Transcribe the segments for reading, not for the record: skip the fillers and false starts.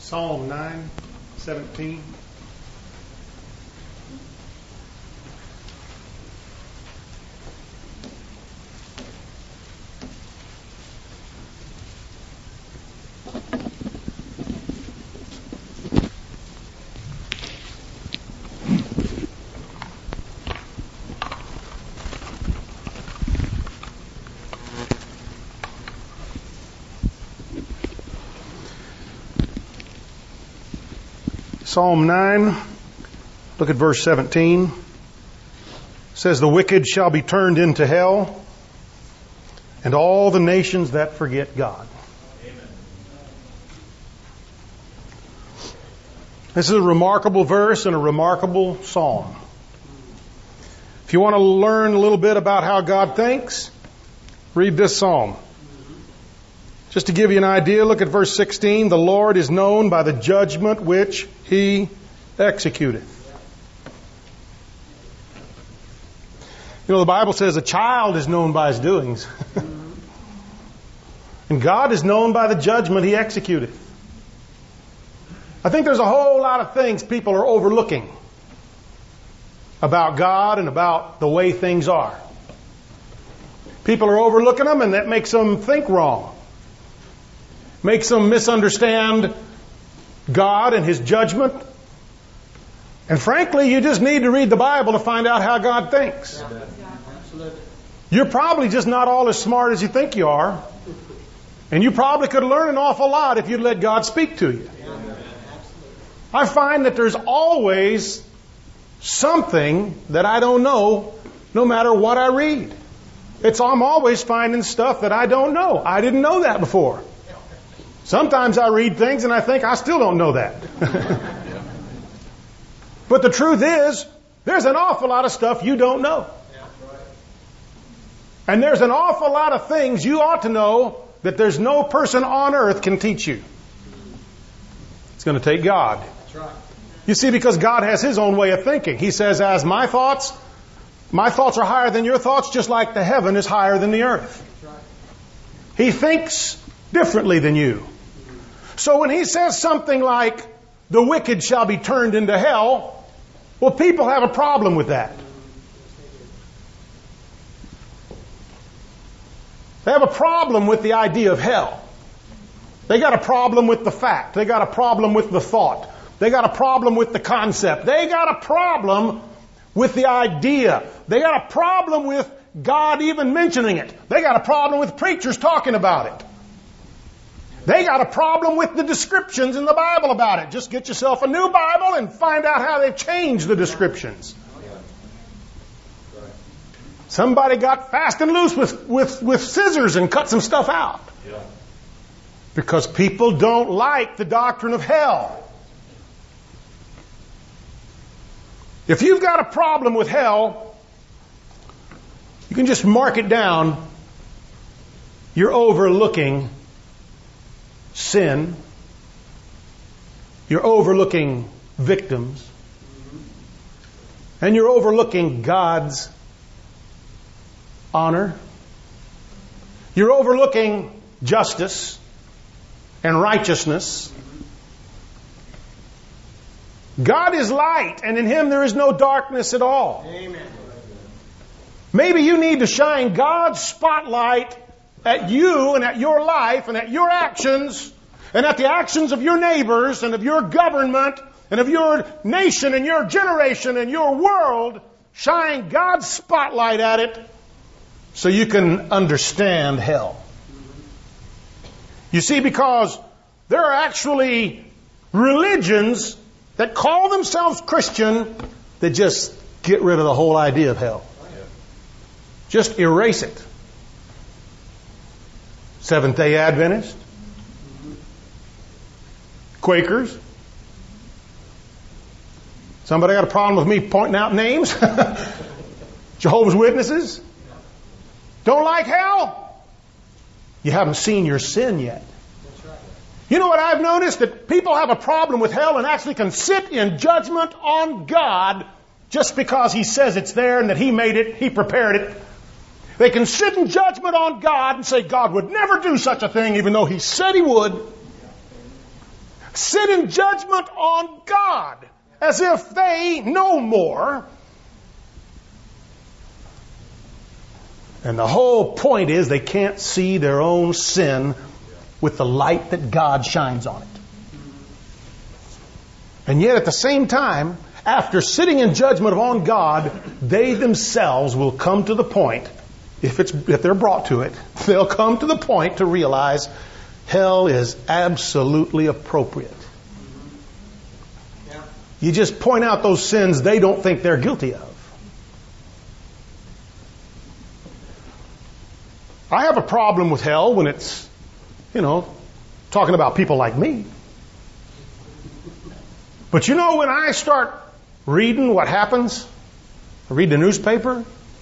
Psalm 9:17. Psalm 9, look at verse 17. It says, "The wicked shall be turned into hell, and all the nations that forget God." Amen. This is a remarkable verse and a remarkable psalm. If you want to learn a little bit about how God thinks, read this psalm. Just to give you an idea, look at verse 16. "The Lord is known by the judgment which He executeth." You know, the Bible says a child is known by his doings. And God is known by the judgment He executeth. I think there's a whole lot of things people are overlooking about God and about the way things are. People are overlooking them, and that makes them think wrong. Makes them misunderstand God and His judgment. And frankly, you just need to read the Bible to find out how God thinks. You're probably just not all as smart as you think you are. And you probably could learn an awful lot if you'd let God speak to you. I find that there's always something that I don't know, no matter what I read. I'm always finding stuff that I don't know. I didn't know that before. Sometimes I read things and I think I still don't know that. But the truth is, there's an awful lot of stuff you don't know. And there's an awful lot of things you ought to know that there's no person on earth can teach you. It's going to take God. You see, because God has His own way of thinking. He says, as my thoughts are higher than your thoughts, just like the heaven is higher than the earth. He thinks differently than you. So when He says something like, "The wicked shall be turned into hell," well, people have a problem with that. They have a problem with the idea of hell. They got a problem with the fact. They got a problem with the thought. They got a problem with the concept. They got a problem with the idea. They got a problem with God even mentioning it. They got a problem with preachers talking about it. They got a problem with the descriptions in the Bible about it. Just get yourself a new Bible and find out how they've changed the descriptions. Somebody got fast and loose with scissors and cut some stuff out. Because people don't like the doctrine of hell. If you've got a problem with hell, you can just mark it down. You're overlooking sin. You're overlooking victims. And you're overlooking God's honor. You're overlooking justice and righteousness. God is light, and in Him there is no darkness at all. Amen. Maybe you need to shine God's spotlight at you and at your life and at your actions and at the actions of your neighbors and of your government and of your nation and your generation and your world. Shine God's spotlight at it so you can understand hell. You see, because there are actually religions that call themselves Christian that just get rid of the whole idea of hell. Just erase it. Seventh-day Adventists, Quakers. Somebody got a problem with me pointing out names? Jehovah's Witnesses. Don't like hell? You haven't seen your sin yet. You know what I've noticed? That people have a problem with hell and actually can sit in judgment on God just because He says it's there and that He made it, He prepared it. They can sit in judgment on God and say God would never do such a thing even though He said He would. sit in judgment on God as if they know more. And the whole point is they can't see their own sin with the light that God shines on it. And yet at the same time, after sitting in judgment on God, they themselves will come to the point, if they're brought to it, they'll come to the point to realize hell is absolutely appropriate. You just point out those sins they don't think they're guilty of. I have a problem with hell when it's, talking about people like me. But when I start reading what happens, I read the newspaper,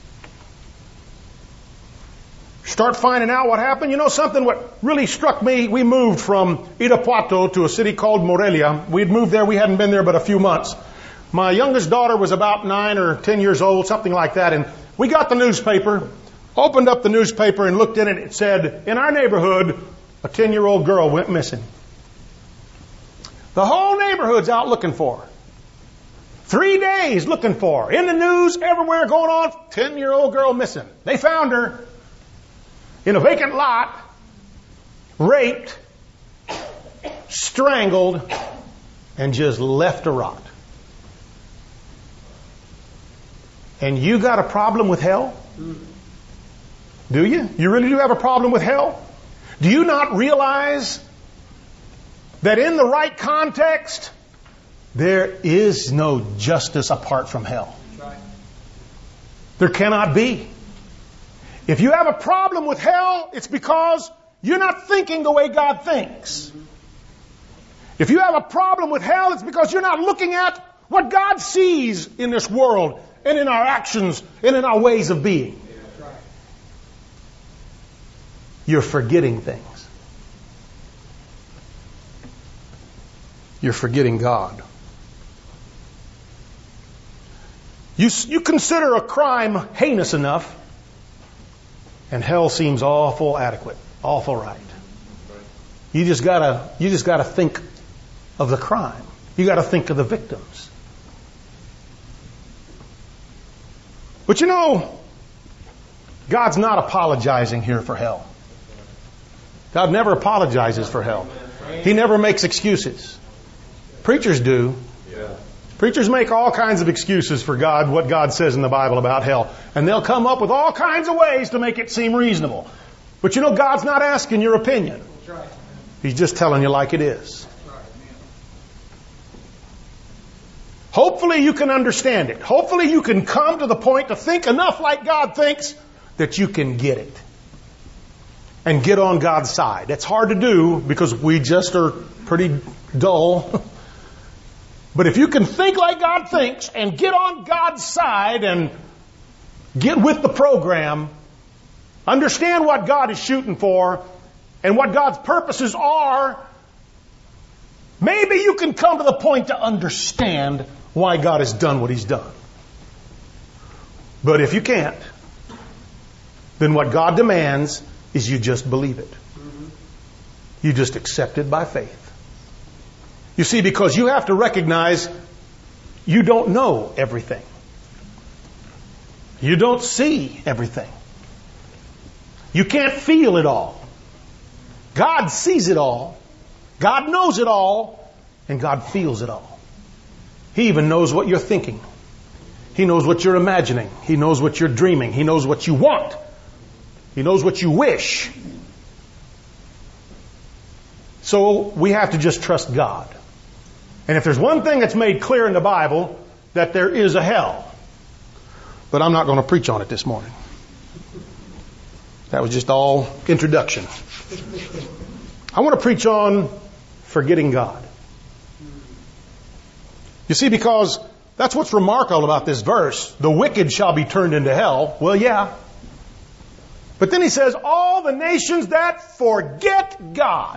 start finding out what happened. Something what really struck me, we moved from Irapuato to a city called Morelia. We'd moved there, we hadn't been there but a few months. My youngest daughter was about 9 or 10 years old, something like that, and we got the newspaper, opened up the newspaper and looked in it. It said, in our neighborhood, a 10-year-old girl went missing. The whole neighborhood's out looking for her. 3 days looking for her. In the news, everywhere going on, 10-year-old girl missing. They found her in a vacant lot, raped, strangled, and just left to rot. And you got a problem with hell? Do you? You really do have a problem with hell? Do you not realize that in the right context, there is no justice apart from hell? There cannot be. If you have a problem with hell, it's because you're not thinking the way God thinks. If you have a problem with hell, it's because you're not looking at what God sees in this world and in our actions and in our ways of being. You're forgetting things. You're forgetting God. You consider a crime heinous enough, and hell seems awful adequate, awful right. You just gotta think of the crime. You gotta think of the victims. But God's not apologizing here for hell. God never apologizes for hell. He never makes excuses. Preachers do. Preachers make all kinds of excuses for God, what God says in the Bible about hell. And they'll come up with all kinds of ways to make it seem reasonable. But God's not asking your opinion. He's just telling you like it is. Hopefully you can understand it. Hopefully you can come to the point to think enough like God thinks that you can get it. And get on God's side. It's hard to do because we just are pretty dull. But if you can think like God thinks and get on God's side and get with the program, understand what God is shooting for and what God's purposes are, maybe you can come to the point to understand why God has done what He's done. But if you can't, then what God demands is you just believe it. You just accept it by faith. You see, because you have to recognize you don't know everything. You don't see everything. You can't feel it all. God sees it all. God knows it all. And God feels it all. He even knows what you're thinking. He knows what you're imagining. He knows what you're dreaming. He knows what you want. He knows what you wish. So we have to just trust God. And if there's one thing that's made clear in the Bible, that there is a hell. But I'm not going to preach on it this morning. That was just all introduction. I want to preach on forgetting God. You see, because that's what's remarkable about this verse. The wicked shall be turned into hell. Well, yeah. But then he says, all the nations that forget God.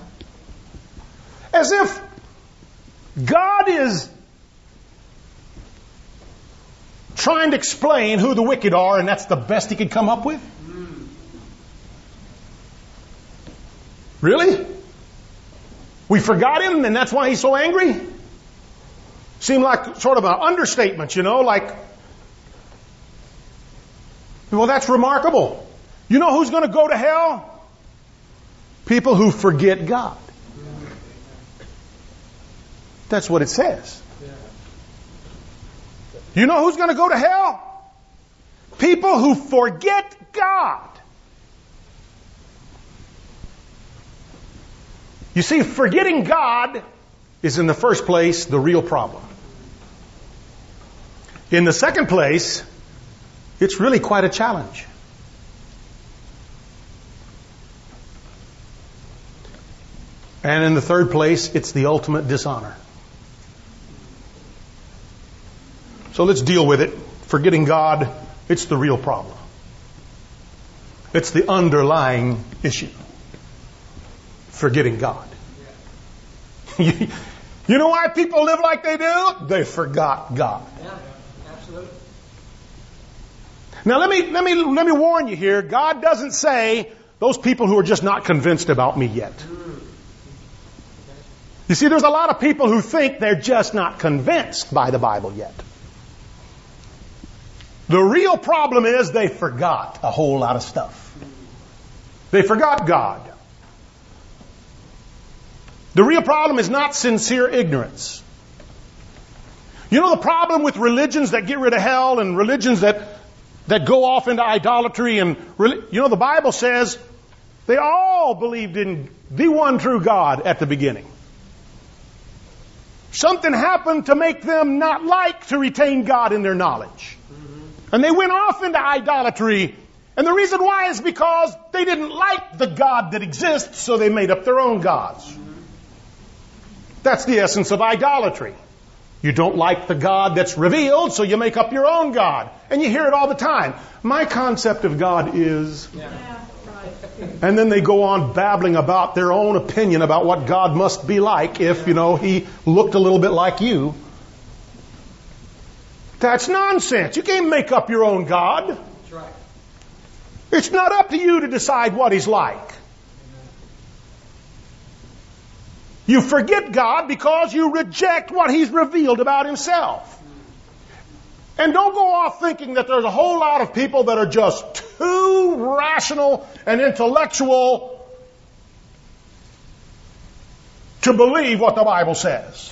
As if God is trying to explain who the wicked are, and that's the best He could come up with? Really? We forgot him, and that's why he's so angry? Seemed like sort of an understatement, like, well, that's remarkable. You know who's going to go to hell? People who forget God. That's what it says. You know who's going to go to hell? People who forget God. You see, forgetting God is in the first place the real problem. In the second place, it's really quite a challenge. And in the third place, it's the ultimate dishonor. So let's deal with it. Forgetting God, it's the real problem. It's the underlying issue. Forgetting God. You know why people live like they do? They forgot God. Yeah, absolutely. Now let me warn you here. God doesn't say those people who are just not convinced about me yet. You see, there's a lot of people who think they're just not convinced by the Bible yet. The real problem is they forgot a whole lot of stuff. They forgot God. The real problem is not sincere ignorance. You know the problem with religions that get rid of hell and religions that go off into idolatry and the Bible says they all believed in the one true God at the beginning. Something happened to make them not like to retain God in their knowledge. And they went off into idolatry. And the reason why is because they didn't like the God that exists, so they made up their own gods. That's the essence of idolatry. You don't like the God that's revealed, so you make up your own God. And you hear it all the time. My concept of God is... And then they go on babbling about their own opinion about what God must be like if, he looked a little bit like you. That's nonsense. You can't make up your own God. That's right. It's not up to you to decide what He's like. You forget God because you reject what He's revealed about Himself. And don't go off thinking that there's a whole lot of people that are just too rational and intellectual to believe what the Bible says.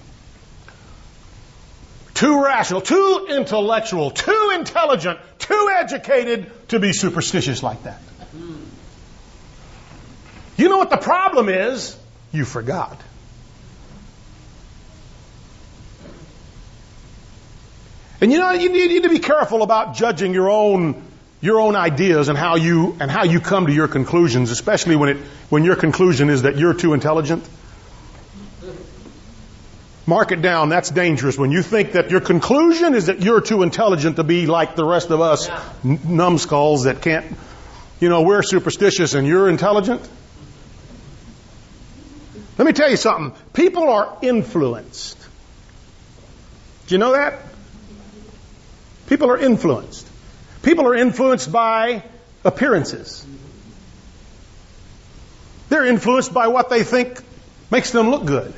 Too rational, too intellectual, too intelligent, too educated to be superstitious like that. You know what the problem is? You forgot. And you need to be careful about judging your own ideas and how you come to your conclusions, especially when your conclusion is that you're too intelligent. Mark it down. That's dangerous. When you think that your conclusion is that you're too intelligent to be like the rest of us numbskulls that can't, we're superstitious and you're intelligent. Let me tell you something. People are influenced. Do you know that? People are influenced. People are influenced by appearances. They're influenced by what they think makes them look good.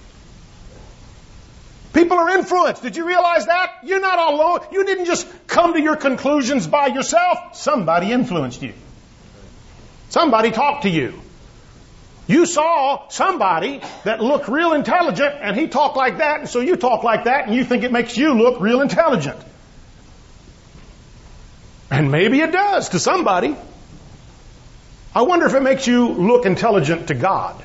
People are influenced. Did you realize that? You're not alone. You didn't just come to your conclusions by yourself. Somebody influenced you. Somebody talked to you. You saw somebody that looked real intelligent and he talked like that, and so you talk like that and you think it makes you look real intelligent. And maybe it does to somebody. I wonder if it makes you look intelligent to God.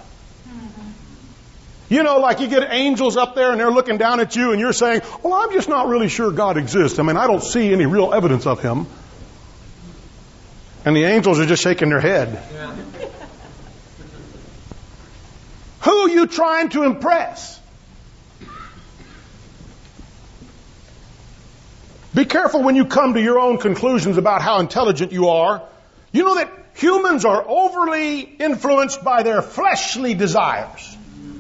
Like you get angels up there and they're looking down at you and you're saying, well, I'm just not really sure God exists. I don't see any real evidence of Him. And the angels are just shaking their head. Yeah. Who are you trying to impress? Be careful when you come to your own conclusions about how intelligent you are. You know that humans are overly influenced by their fleshly desires.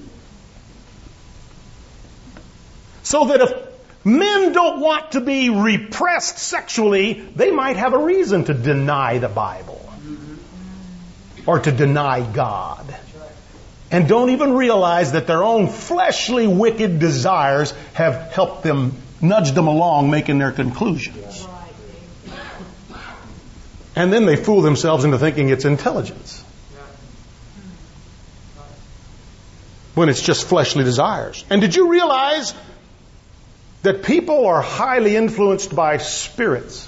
So that if men don't want to be repressed sexually, they might have a reason to deny the Bible. Or to deny God. and don't even realize that their own fleshly wicked desires have helped them, nudged them along making their conclusions. And then they fool themselves into thinking it's intelligence, when it's just fleshly desires. And did you realize that people are highly influenced by spirits?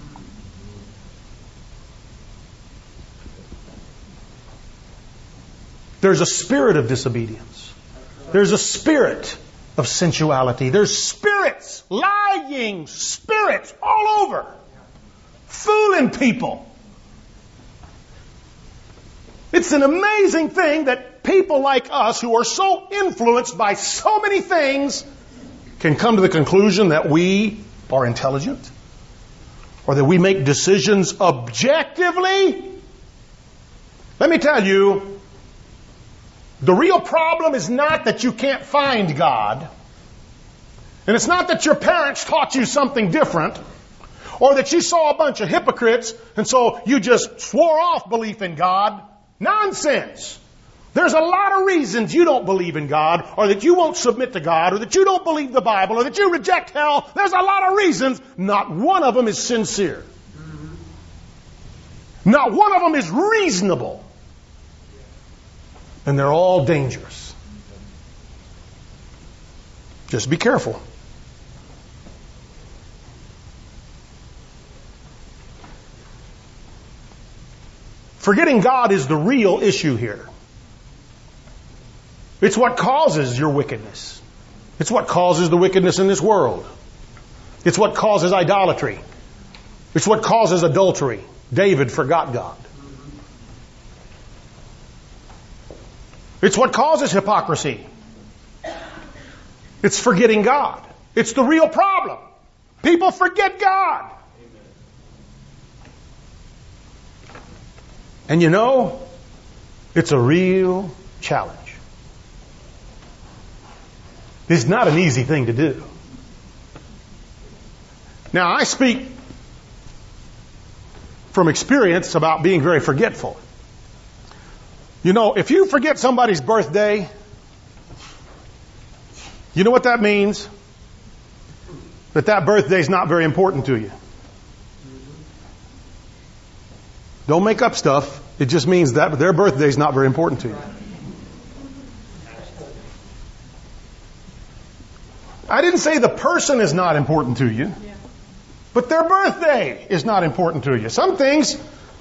There's a spirit of disobedience. There's a spirit of sensuality. There's spirits, lying spirits all over, fooling people. It's an amazing thing that people like us who are so influenced by so many things can come to the conclusion that we are intelligent, or that we make decisions objectively. Let me tell you, the real problem is not that you can't find God, and it's not that your parents taught you something different, or that you saw a bunch of hypocrites and so you just swore off belief in God. Nonsense! There's a lot of reasons you don't believe in God, or that you won't submit to God, or that you don't believe the Bible, or that you reject hell. There's a lot of reasons. Not one of them is sincere. Not one of them is reasonable. And they're all dangerous. Just be careful. Forgetting God is the real issue here. It's what causes your wickedness. It's what causes the wickedness in this world. It's what causes idolatry. It's what causes adultery. David forgot God. It's what causes hypocrisy. It's forgetting God. It's the real problem. People forget God. And you know, it's a real challenge. It's not an easy thing to do. Now, I speak from experience about being very forgetful. You know, if you forget somebody's birthday, you know what that means? That birthday's not very important to you. Don't make up stuff. It just means that their birthday's not very important to you. I didn't say the person is not important to you, but their birthday is not important to you. Some things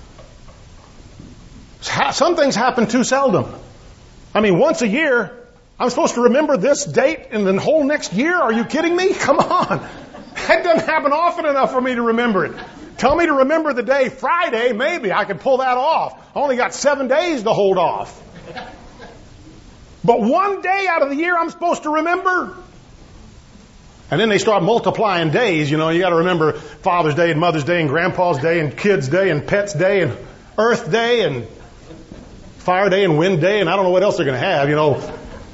happen too seldom. I mean, once a year, I'm supposed to remember this date and the whole next year? Are you kidding me? Come on. That doesn't happen often enough for me to remember it. Tell me to remember the day Friday, maybe I could pull that off. I only got 7 days to hold off. But one day out of the year I'm supposed to remember? And then they start multiplying days. You know, you got to remember Father's Day and Mother's Day and Grandpa's Day and Kids Day and Pets Day and Earth Day and Fire Day and Wind Day, and I don't know what else they're going to have, you know.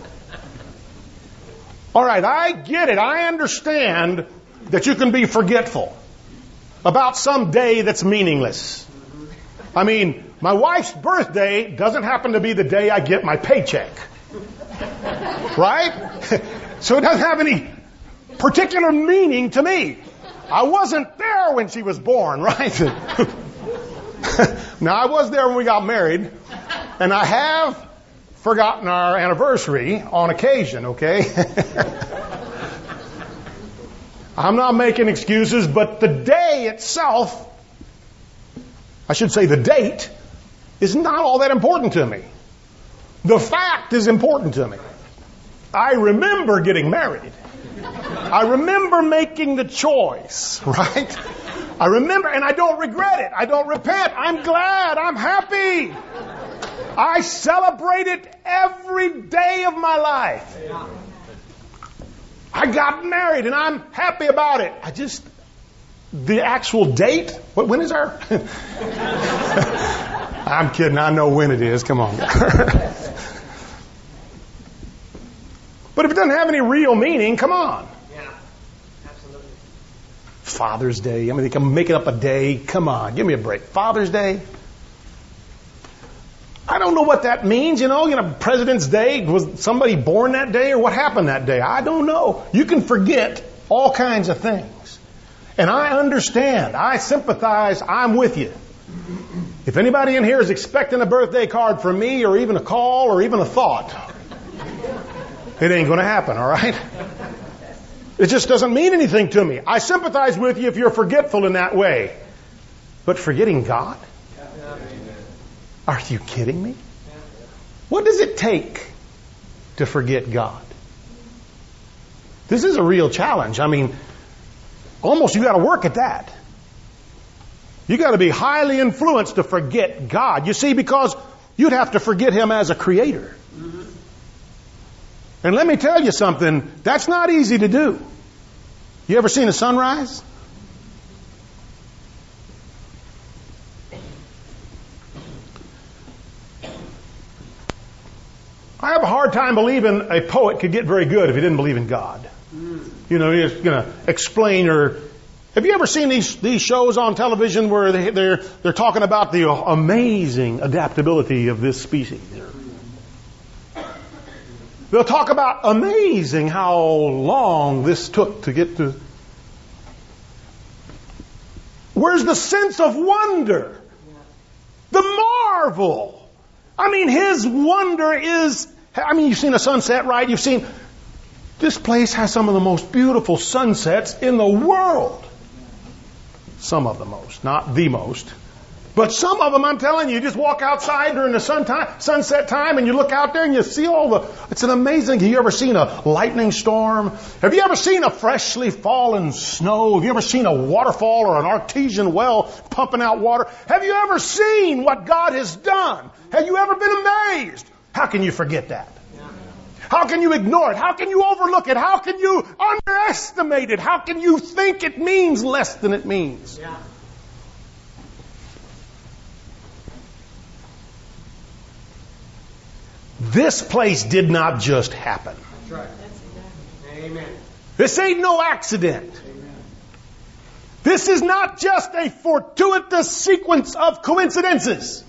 All right, I get it. I understand that you can be forgetful about some day that's meaningless. I mean, my wife's birthday doesn't happen to be the day I get my paycheck. Right? So it doesn't have any particular meaning to me. I wasn't there when she was born, right? Now, I was there when we got married, and I have forgotten our anniversary on occasion, okay? I'm not making excuses, but the day itself, I should say the date, is not all that important to me. The fact is important to me. I remember getting married. I remember making the choice, right? I remember, and I don't regret it. I don't repent. I'm glad. I'm happy. I celebrate it every day of my life. I got married, and I'm happy about it. The actual date, when is our... I'm kidding. I know when it is. Come on. But if it doesn't have any real meaning, come on. Yeah, absolutely. Father's Day. I mean, they can make it up a day. Come on, give me a break. Father's Day. I don't know what that means, President's Day. Was somebody born that day or what happened that day? I don't know. You can forget all kinds of things. And I understand. I sympathize. I'm with you. If anybody in here is expecting a birthday card from me or even a call or even a thought, it ain't going to happen, all right? It just doesn't mean anything to me. I sympathize with you if you're forgetful in that way. But forgetting God? Are you kidding me? What does it take to forget God? This is a real challenge. I mean, almost you got to work at that. You got to be highly influenced to forget God. You see, because you'd have to forget Him as a creator. And let me tell you something, that's not easy to do. You ever seen a sunrise? I have a hard time believing a poet could get very good if he didn't believe in God. He's going to explain or... Have you ever seen these shows on television where they're talking about the amazing adaptability of this species? They'll talk about amazing how long this took to get to... Where's the sense of wonder? The marvel. I mean, His wonder is... you've seen a sunset, right? You've seen... This place has some of the most beautiful sunsets in the world. Some of the most, not the most. But some of them, I'm telling you, just walk outside during the sunset time and you look out there and you see it's an amazing... Have you ever seen a lightning storm? Have you ever seen a freshly fallen snow? Have you ever seen a waterfall or an artesian well pumping out water? Have you ever seen what God has done? Have you ever been amazed? How can you forget that? How can you ignore it? How can you overlook it? How can you underestimate it? How can you think it means less than it means? Yeah. This place did not just happen. That's right. That's exactly. Amen. This ain't no accident. Amen. This is not just a fortuitous sequence of coincidences.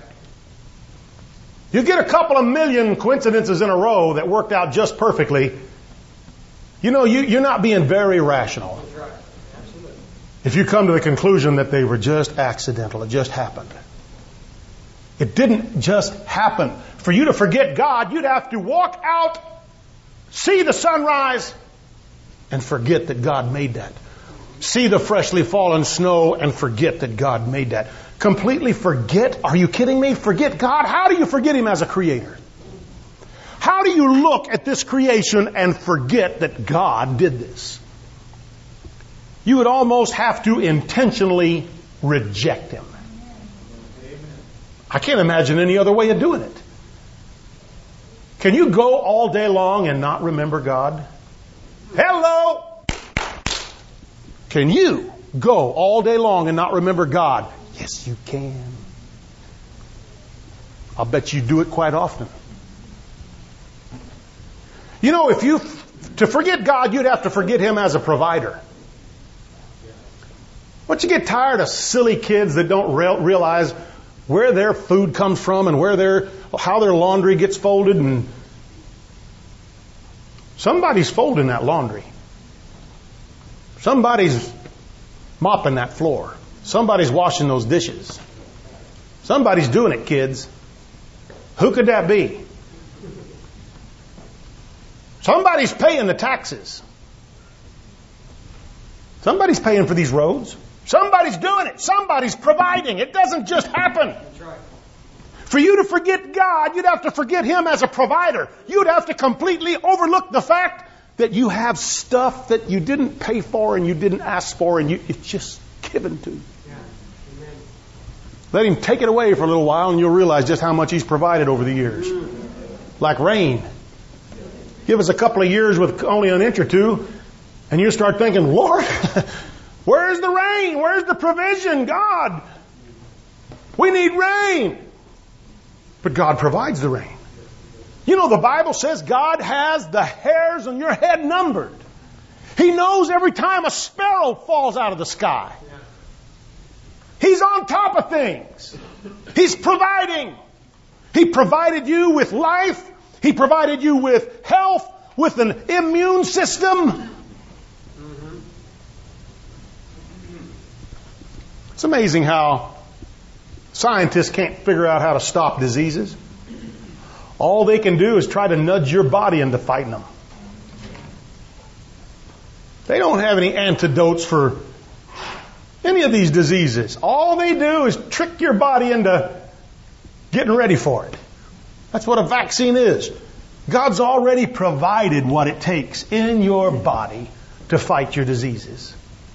You get a couple of million coincidences in a row that worked out just perfectly. You're not being very rational. That's right. Absolutely. If you come to the conclusion that they were just accidental, it just happened. It didn't just happen. For you to forget God, you'd have to walk out, see the sunrise, and forget that God made that. See the freshly fallen snow and forget that God made that. Completely forget? Are you kidding me? Forget God? How do you forget Him as a creator? How do you look at this creation and forget that God did this? You would almost have to intentionally reject Him. I can't imagine any other way of doing it. Can you go all day long and not remember God? Hello! Can you go all day long and not remember God? Yes, you can. I'll bet you do it quite often. To forget God, you'd have to forget Him as a provider. Don't you get tired of silly kids that don't realize where their food comes from and how their laundry gets folded? And somebody's folding that laundry. Somebody's mopping that floor. Somebody's washing those dishes. Somebody's doing it, kids. Who could that be? Somebody's paying the taxes. Somebody's paying for these roads. Somebody's doing it. Somebody's providing. It doesn't just happen. That's right. For you to forget God, you'd have to forget Him as a provider. You'd have to completely overlook the fact that you have stuff that you didn't pay for and you didn't ask for and it's just given to you. Let Him take it away for a little while and you'll realize just how much He's provided over the years. Like rain. Give us a couple of years with only an inch or two and you start thinking, Lord, where's the rain? Where's the provision? God, we need rain. But God provides the rain. The Bible says God has the hairs on your head numbered. He knows every time a sparrow falls out of the sky. He's on top of things. He's providing. He provided you with life. He provided you with health, with an immune system. It's amazing how scientists can't figure out how to stop diseases. All they can do is try to nudge your body into fighting them. They don't have any antidotes for any of these diseases. All they do is trick your body into getting ready for it. That's what a vaccine is. God's already provided what it takes in your body to fight your diseases.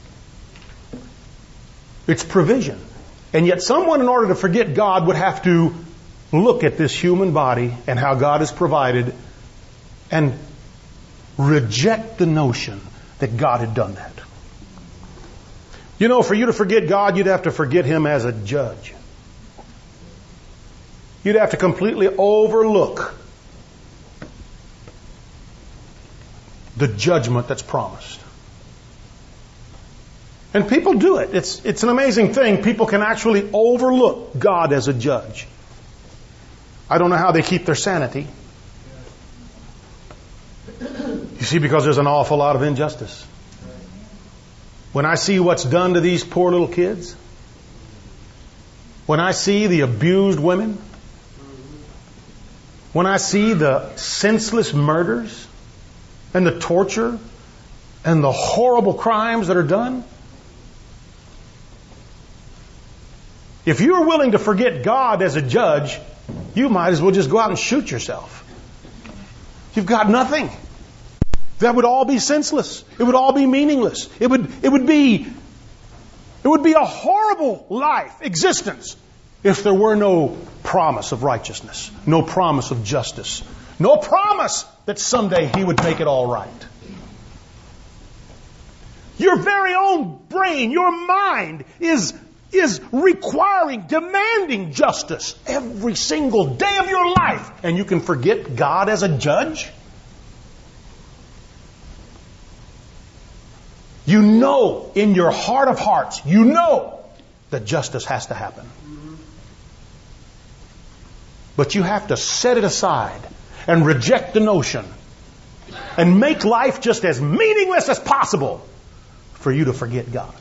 It's provision. And yet someone, in order to forget God, would have to look at this human body and how God has provided and reject the notion that God had done that. You know, for you to forget God, you'd have to forget Him as a judge. You'd have to completely overlook the judgment that's promised. And people do it. It's an amazing thing. People can actually overlook God as a judge. I don't know how they keep their sanity. You see, because there's an awful lot of injustice. When I see what's done to these poor little kids, when I see the abused women, when I see the senseless murders and the torture and the horrible crimes that are done, if you're willing to forget God as a judge, you might as well just go out and shoot yourself. You've got nothing. That would all be senseless. It would all be meaningless. It would be a horrible life, existence, if there were no promise of righteousness, no promise of justice, no promise that someday He would make it all right. Your very own brain, your mind is requiring, demanding justice every single day of your life. And you can forget God as a judge? You know in your heart of hearts, you know that justice has to happen. But you have to set it aside and reject the notion and make life just as meaningless as possible for you to forget God.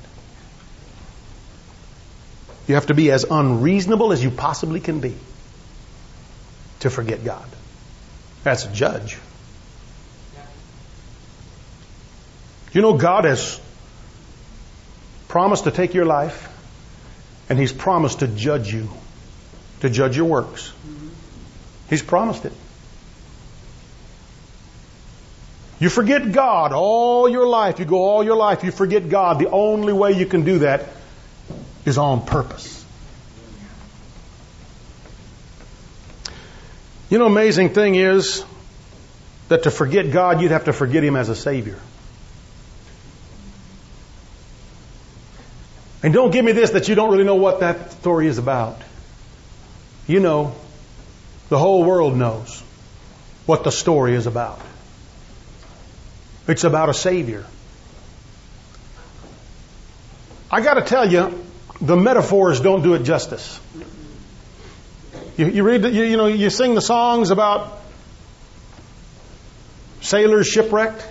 You have to be as unreasonable as you possibly can be to forget God. That's a judge. You know, God has promised to take your life, and He's promised to judge you, to judge your works. He's promised it. You forget God all your life. You go all your life, you forget God. The only way you can do that is on purpose. You know, amazing thing is that to forget God, you'd have to forget Him as a Savior. And don't give me this that you don't really know what that story is about. You know, the whole world knows what the story is about. It's about a Savior. I got to tell you, the metaphors don't do it justice. You read, you sing the songs about sailors shipwrecked.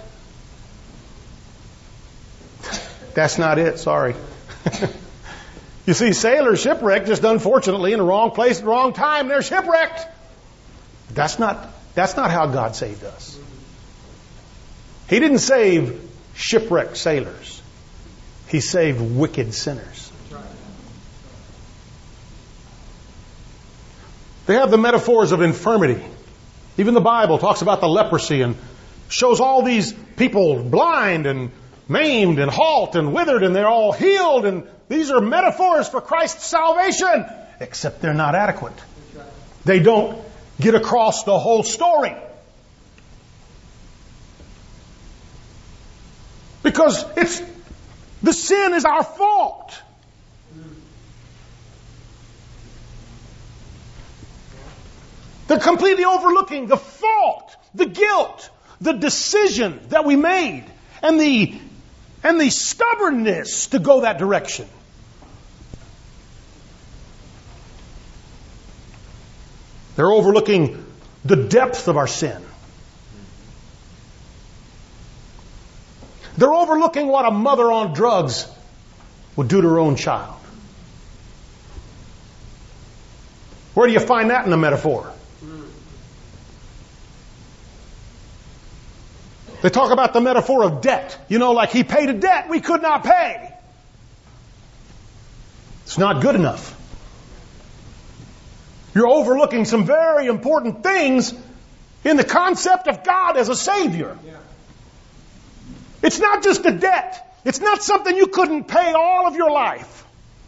That's not it. Sorry. You see, sailors shipwrecked, just unfortunately in the wrong place at the wrong time. They're shipwrecked. That's not how God saved us. He didn't save shipwrecked sailors. He saved wicked sinners. They have the metaphors of infirmity. Even the Bible talks about the leprosy and shows all these people blind and maimed and halt and withered, and they're all healed, and these are metaphors for Christ's salvation, except they're not adequate. They don't get across the whole story. Because the sin is our fault. They're completely overlooking the fault, the guilt, the decision that we made, and the stubbornness to go that direction. They're overlooking the depth of our sin. They're overlooking what a mother on drugs would do to her own child. Where do you find that in the metaphor? They talk about the metaphor of debt. You know, like he paid a debt we could not pay. It's not good enough. You're overlooking some very important things in the concept of God as a Savior. It's not just a debt. It's not something you couldn't pay all of your life.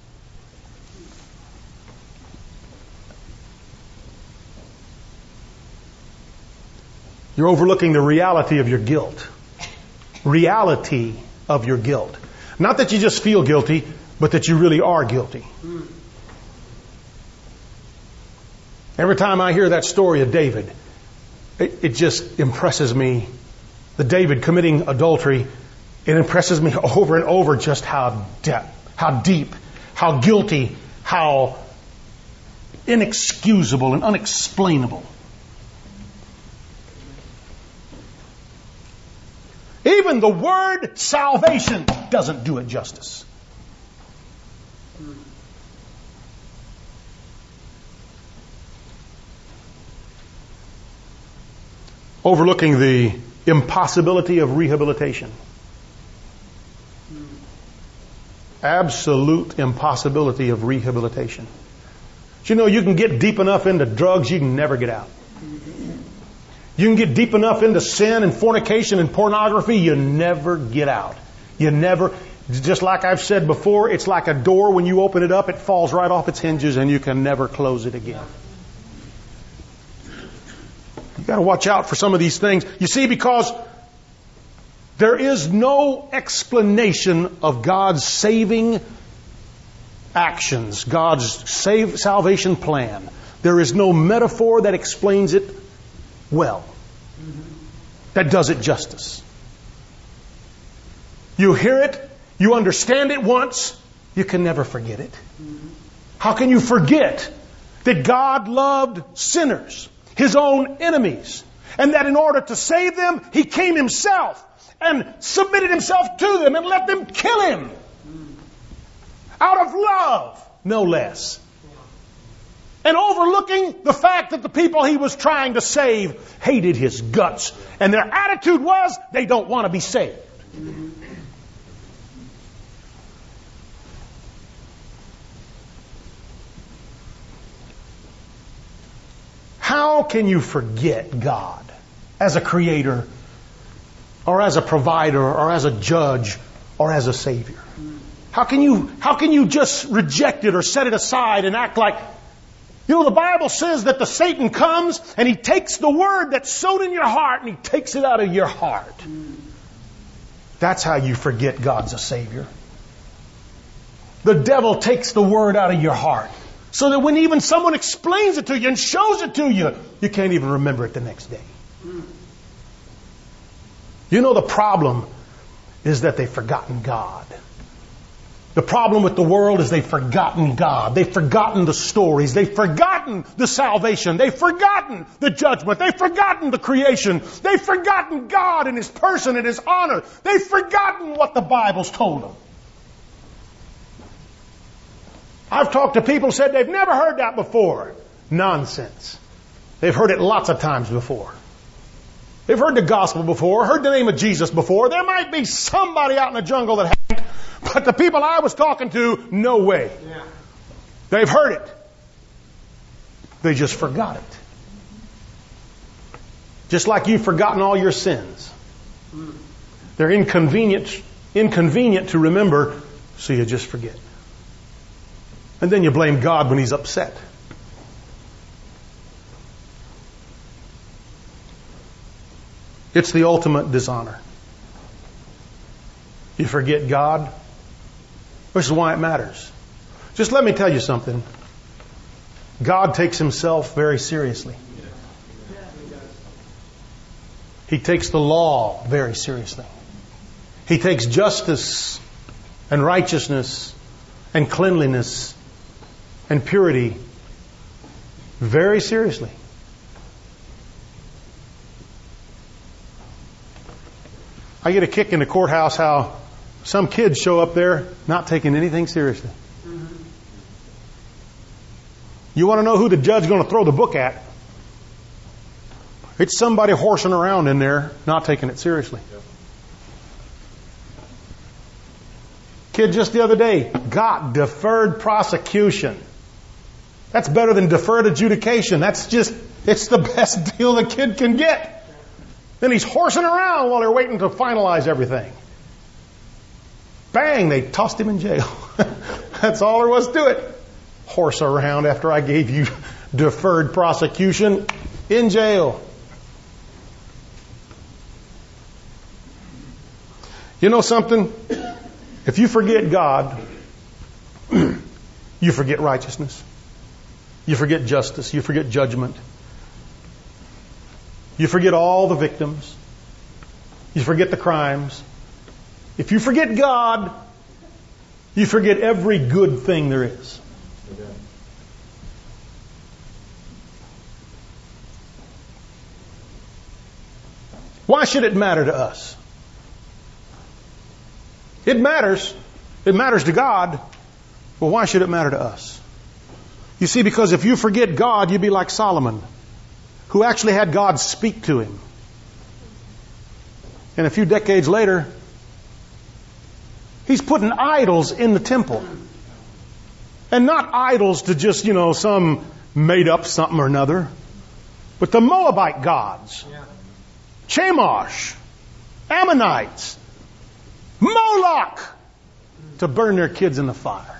You're overlooking the reality of your guilt. Reality of your guilt. Not that you just feel guilty, but that you really are guilty. Every time I hear that story of David, it just impresses me. The David committing adultery, it impresses me over and over just how deep, how guilty, how inexcusable and unexplainable. Even the word salvation doesn't do it justice. Overlooking the impossibility of rehabilitation. Absolute impossibility of rehabilitation. You know, you can get deep enough into drugs, you can never get out. You can get deep enough into sin and fornication and pornography, you never get out. You never, just like I've said before, it's like a door. When you open it up, it falls right off its hinges and you can never close it again. You've got to watch out for some of these things. You see, because there is no explanation of God's saving actions, God's salvation plan. There is no metaphor that explains it well, that does it justice. You hear it, you understand it once, you can never forget it. How can you forget that God loved sinners, His own enemies, and that in order to save them, He came Himself and submitted Himself to them and let them kill Him out of love, no less. And overlooking the fact that the people He was trying to save hated His guts. And their attitude was, they don't want to be saved. How can you forget God as a creator, or as a provider, or as a judge, or as a savior? How can you just reject it or set it aside and act like, you know, the Bible says that the Satan comes and he takes the word that's sown in your heart and he takes it out of your heart. That's how you forget God's a Savior. The devil takes the word out of your heart so that when even someone explains it to you and shows it to you, you can't even remember it the next day. You know, the problem is that they've forgotten God. The problem with the world is they've forgotten God. They've forgotten the stories. They've forgotten the salvation. They've forgotten the judgment. They've forgotten the creation. They've forgotten God and His person and His honor. They've forgotten what the Bible's told them. I've talked to people who said they've never heard that before. Nonsense. They've heard it lots of times before. They've heard the gospel before, heard the name of Jesus before. There might be somebody out in the jungle that hasn't. But the people I was talking to, no way. Yeah. They've heard it. They just forgot it. Just like you've forgotten all your sins. They're inconvenient to remember, so you just forget. And then you blame God when He's upset. It's the ultimate dishonor. You forget God. Which is why it matters. Just let me tell you something. God takes Himself very seriously. He takes the law very seriously. He takes justice and righteousness and cleanliness and purity very seriously. I get a kick in the courthouse how some kids show up there not taking anything seriously. You want to know who the judge is going to throw the book at? It's somebody horsing around in there, not taking it seriously. Kid just the other day got deferred prosecution. That's better than deferred adjudication. It's the best deal the kid can get. Then he's horsing around while they're waiting to finalize everything. Bang, they tossed him in jail. That's all there was to it. Horse around after I gave you deferred prosecution, in jail. You know something? If you forget God, you forget righteousness. You forget justice. You forget judgment. You forget all the victims. You forget the crimes. If you forget God, you forget every good thing there is. Why should it matter to us? It matters. It matters to God. Well, why should it matter to us? You see, because if you forget God, you'd be like Solomon, who actually had God speak to him. And a few decades later, he's putting idols in the temple. And not idols to just, some made up something or another, but the Moabite gods. Chemosh, Ammonites, Moloch, to burn their kids in the fire.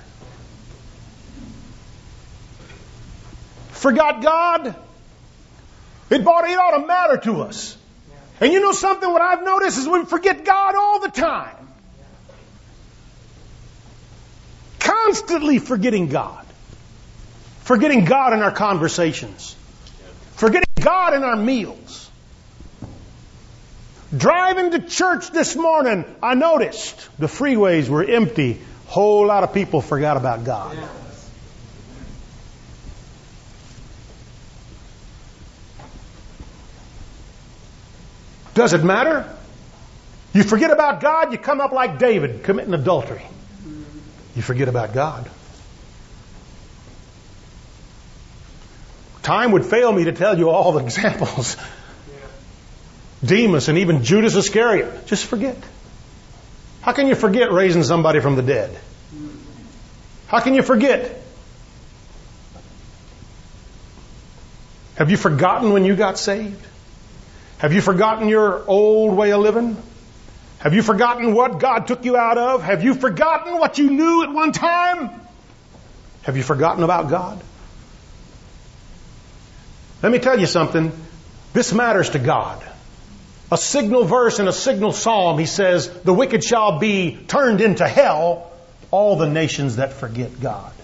Forgot God? It ought to matter to us. And you know something? What I've noticed is we forget God all the time. Constantly forgetting God. Forgetting God in our conversations. Forgetting God in our meals. Driving to church this morning, I noticed the freeways were empty. Whole lot of people forgot about God. Does it matter? You forget about God, you come up like David committing adultery. You forget about God. Time would fail me to tell you all the examples. Demas and even Judas Iscariot. Just forget. How can you forget raising somebody from the dead? How can you forget? Have you forgotten when you got saved? Have you forgotten your old way of living? Have you forgotten what God took you out of? Have you forgotten what you knew at one time? Have you forgotten about God? Let me tell you something. This matters to God. A signal verse in a signal psalm, he says, the wicked shall be turned into hell, all the nations that forget God.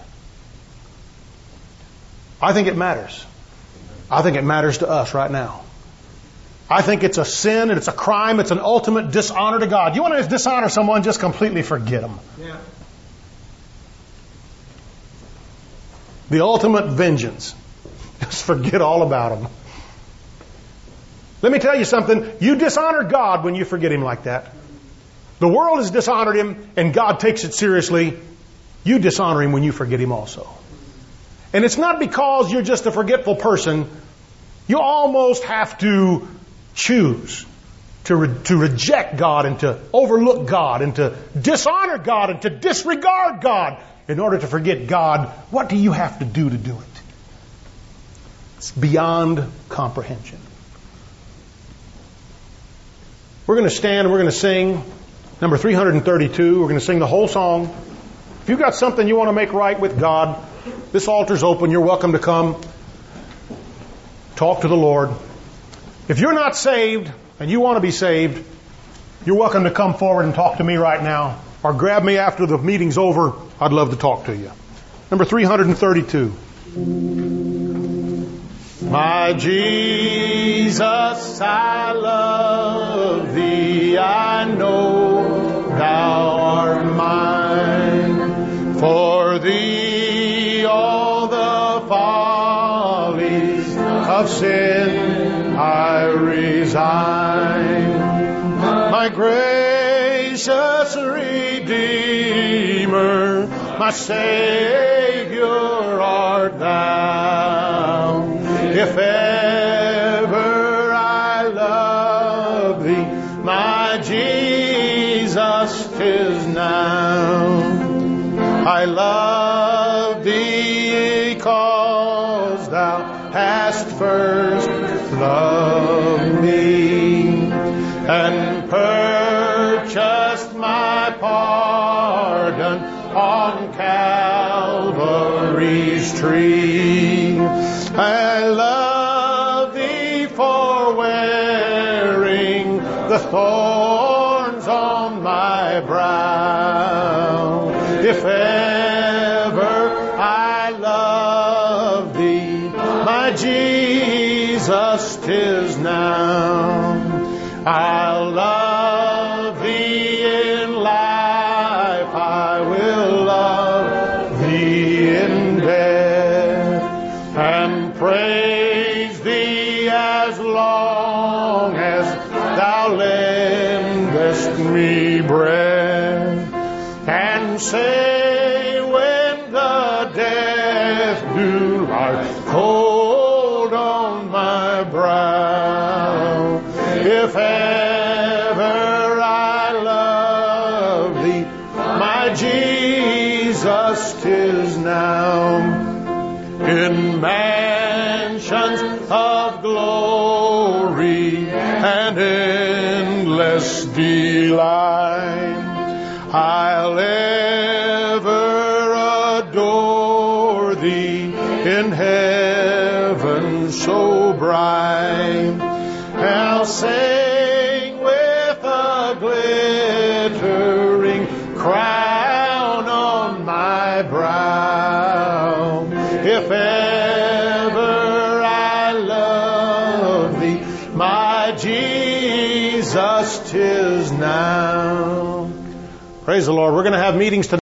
I think it matters. I think it matters to us right now. I think it's a sin and it's a crime. It's an ultimate dishonor to God. You want to dishonor someone, just completely forget them. Yeah. The ultimate vengeance. Just forget all about them. Let me tell you something. You dishonor God when you forget Him like that. The world has dishonored Him and God takes it seriously. You dishonor Him when you forget Him also. And it's not because you're just a forgetful person. You almost have to choose to reject God and to overlook God and to dishonor God and to disregard God in order to forget God. What do you have to do it? It's beyond comprehension. We're going to stand and we're going to sing number 332. We're going to sing the whole song. If you've got something you want to make right with God, this altar's open. You're welcome to come talk to the Lord. If you're not saved and you want to be saved, you're welcome to come forward and talk to me right now. Or grab me after the meeting's over. I'd love to talk to you. Number 332. My Jesus, I love Thee, I know Thou art mine. For Thee all the follies of sin I resign. My my gracious Redeemer, my Savior art thou. If ever I love thee, my Jesus, 'tis now. I love thee because thou hast first loved me and purchased my pardon on Calvary's tree. I love thee for wearing the thorns on my brow. If ever I love thee, my Jesus, 'tis now. I'll love thee in life, I will love thee in death, and praise thee as long as thou lendest me breath, and say when the death dew lies cold on my brow, if ever I love thee, my Jesus, 'tis now. In mansions of glory and endless delight, I'll ever adore thee in heaven so bright. I'll sing with a glittering crown on my brow. If ever I love thee, my Jesus, 'tis now. Praise the Lord. We're going to have meetings tonight.